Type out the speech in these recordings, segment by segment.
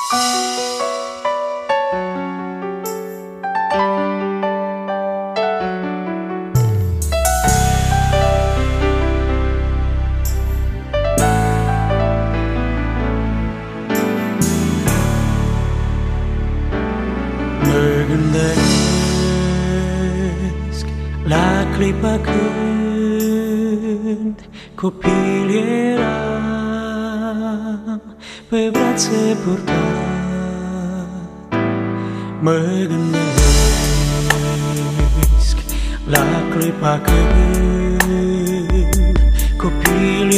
Mă gândesc la clipa când copil eram, pe brațe purtat. Mă gândesc la clipa când copil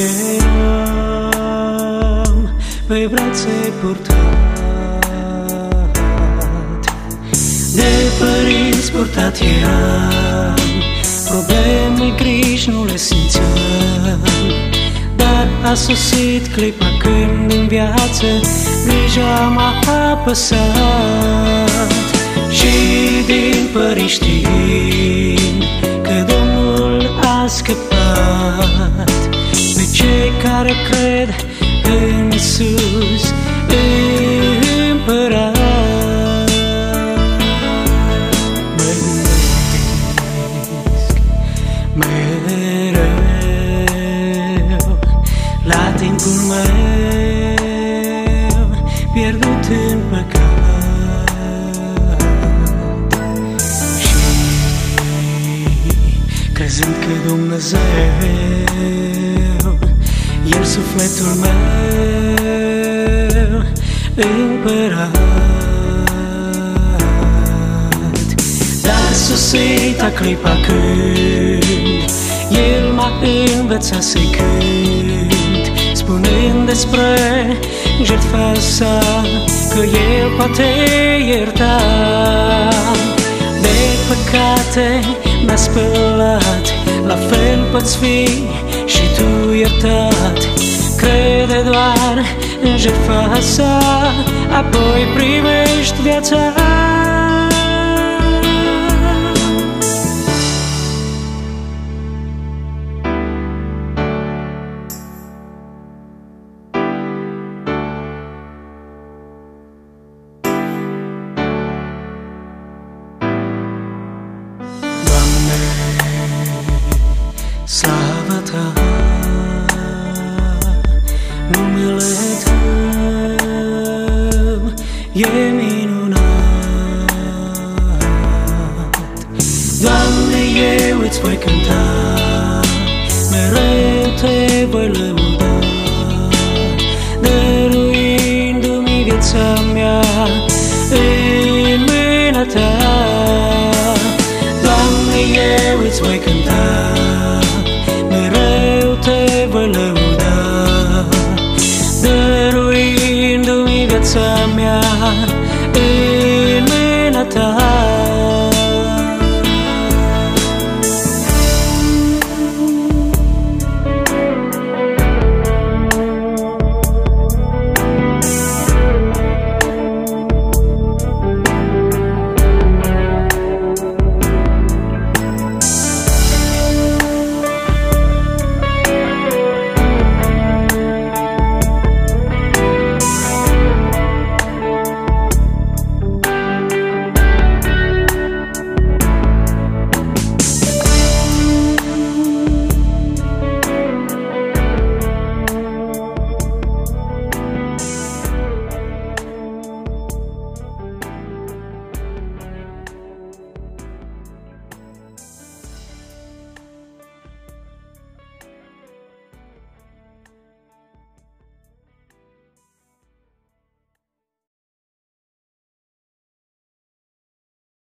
eram, pe brațe purtat. De părinți purtat eram, probleme, griji nu le simțeam, dar a sosit clipa când în viață grija m-a apăsat. Și din părinți știm că Domnul a scăpat pe cei care cred în Iisus Împărat. La timpul meu pierdut în păcat și crezând că Dumnezeu El sufletul meu împărat. Dar sosit a clipa când El m-a învățat să-i cânt, spunând despre jertfa sa, că El poate ierta. De păcate m-a spălat, la fel poți fi și tu iertat. Crede doar în jertfa sa, apoi primești viața. Slava Ta, numele Tău e minunat. Doamne, eu îți voi cânta, mereu Te voi lăuda, dăruindu-mi viața mea în mâna Ta. Doamne, eu îți voi cânta, mereu Te voi lăuda, dăruindu-mi viața mea